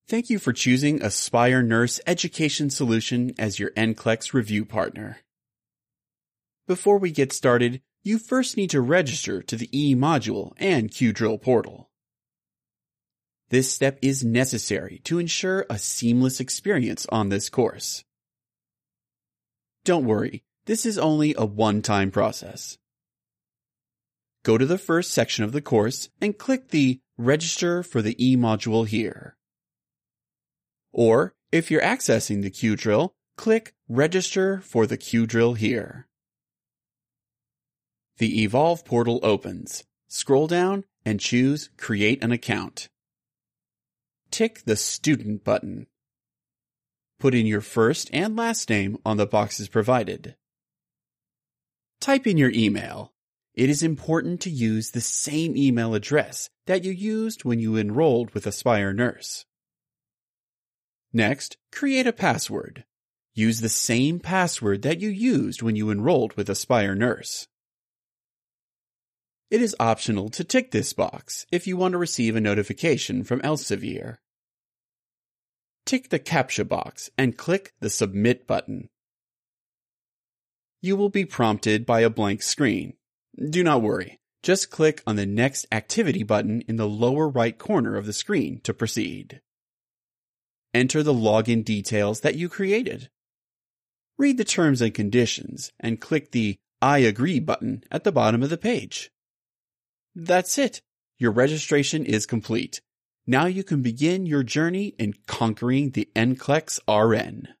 Thank you for choosing Aspire Nurse Education Solution as your NCLEX review partner. Before we get started, you first need to register to the e-module and Qdrill portal. This step is necessary to ensure a seamless experience on this course. Don't worry, this is only a one-time process. Go to the first section of the course and click the Register for the e-module here. Or, if you're accessing the Qdrill, click Register for the Qdrill here. The Evolve portal opens. Scroll down and choose Create an Account. Tick the Student button. Put in your first and last name on the boxes provided. Type in your email. It is important to use the same email address that you used when you enrolled with Aspire Nurse. Next, create a password. Use the same password that you used when you enrolled with Aspire Nurse. It is optional to tick this box if you want to receive a notification from Elsevier. Tick the CAPTCHA box and click the Submit button. You will be prompted by a blank screen. Do not worry, just click on the Next Activity button in the lower right corner of the screen to proceed. Enter the login details that you created. Read the terms and conditions and click the I agree button at the bottom of the page. That's it. Your registration is complete. Now you can begin your journey in conquering the NCLEX RN.